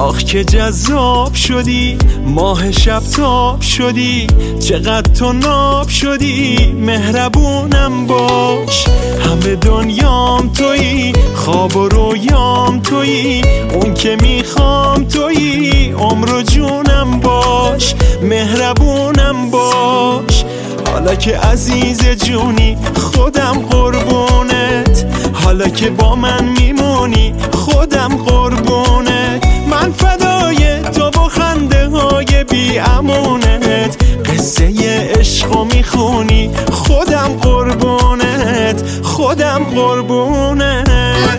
آخ که جذاب شدی، ماه شب تاب شدی، چقدر تو ناب شدی، مهربونم باش. همه دنیام تویی، خواب و رویام تویی، اون که میخوام تویی، عمر و جونم باش، مهربونم باش. حالا که عزیز جونی خودم قربونت، حالا که با من میمونی خودم قربونت، من فدای تو و خنده های بی امونت، قصه عشقو میخونی خودم قربونت، خودم قربونت.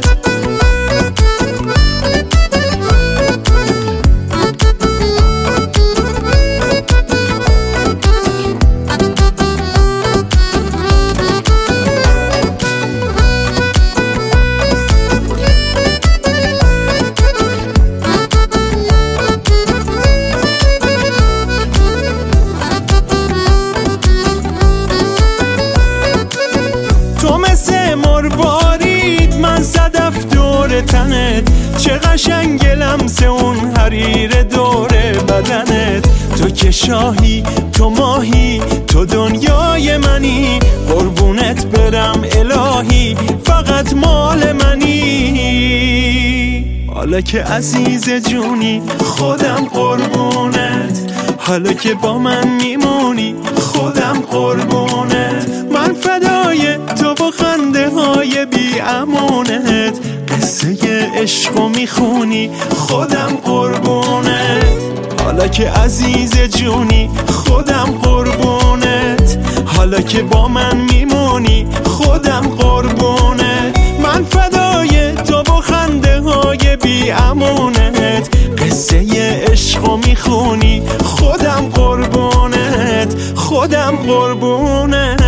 مروارید من صدف دور تنت، چه قشنگ لمس اون حریر دور بدنت، تو که شاهی تو ماهی تو دنیای منی، قربونت برم الهی فقط مال منی. حالا که عزیز جونی خودم قربونت، حالا که با من میمونی خودم قربونت، من فدای تو و خنده های بی امونت، قصه عشقو میخونی خودم قربونت. حالا که عزیز جونی خودم قربونت، حالا که با من میمونی خودم قربونت، من فدای تو و خنده های بی امونت، قصه عشقو میخونی خودم قربونت، خودم قربونت.